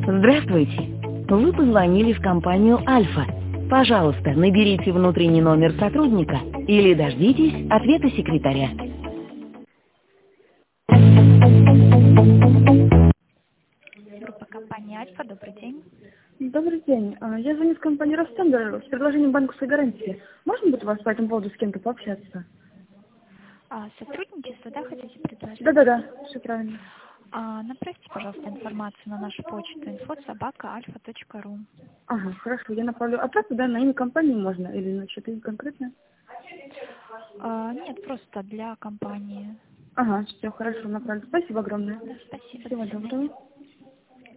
Здравствуйте. Вы позвонили в компанию «Альфа». Пожалуйста, наберите внутренний номер сотрудника или дождитесь ответа секретаря. Группа компании «Альфа». Добрый день. Добрый день. Я звоню в компанию «Ростендер» с предложением банковской гарантии. Можно будет у вас по этому поводу с кем-то пообщаться? Сотрудничество, да, хотите предложить? Да, все правильно. Направьте, пожалуйста, информацию на нашу почту info@alfa.ru. Ага, хорошо, я направлю. А просто, да, на имя компании можно или на что-то конкретное? Нет, просто для компании. Ага, все, хорошо, направлю. Спасибо огромное. Да, спасибо. Всего До свидания. доброго.